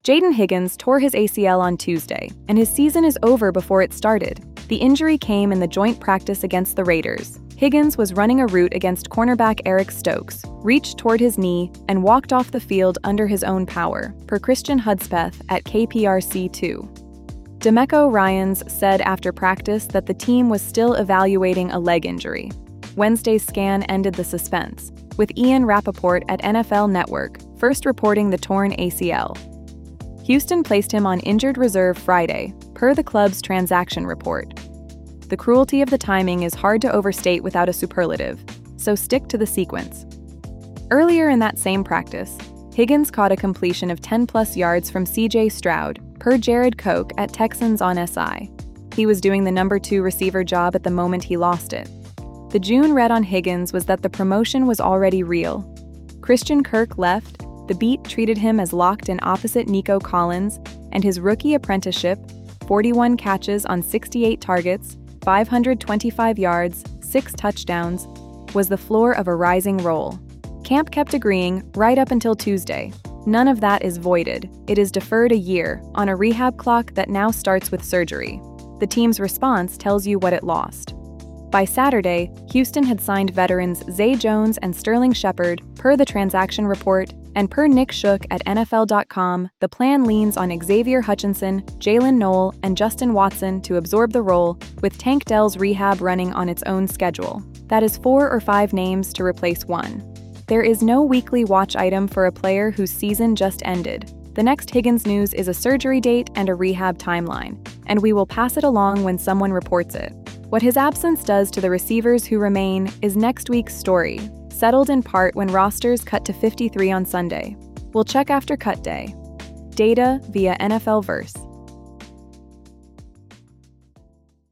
Jaden Higgins tore his ACL on Tuesday, and his season is over before it started. The injury came in the joint practice against the Raiders. Higgins was running a route against cornerback Eric Stokes, reached toward his knee, and walked off the field under his own power, per Christian Hudspeth at KPRC2. D'Amico Ryans said after practice that the team was still evaluating a leg injury. Wednesday's scan ended the suspense, with Ian Rappaport at NFL Network first reporting the torn ACL. Houston placed him on injured reserve Friday, per the club's transaction report. The cruelty of the timing is hard to overstate without a superlative, so stick to the sequence. Earlier in that same practice, Higgins caught a completion of 10-plus yards from C.J. Stroud, per Jared Koch at Texans on SI. He was doing the number 2 receiver job at the moment he lost it. The June read on Higgins was that the promotion was already real. Christian Kirk left, the beat treated him as locked in opposite Nico Collins, and his rookie apprenticeship, 41 catches on 68 targets, 525 yards, 6 touchdowns, was the floor of a rising roll. Camp kept agreeing right up until Tuesday. None of that is voided. It is deferred a year, on a rehab clock that now starts with surgery. The team's response tells you what it lost. By Saturday, Houston had signed veterans Zay Jones and Sterling Shepard, per the transaction report, and per Nick Shook at NFL.com, the plan leans on Xavier Hutchinson, Jalen Noel, and Justin Watson to absorb the role, with Tank Dell's rehab running on its own schedule. That is 4 or 5 names to replace one. There is no weekly watch item for a player whose season just ended. The next Higgins news is a surgery date and a rehab timeline, and we will pass it along when someone reports it. What his absence does to the receivers who remain is next week's story, settled in part when rosters cut to 53 on Sunday. We'll check after cut day. Data via NFL Verse.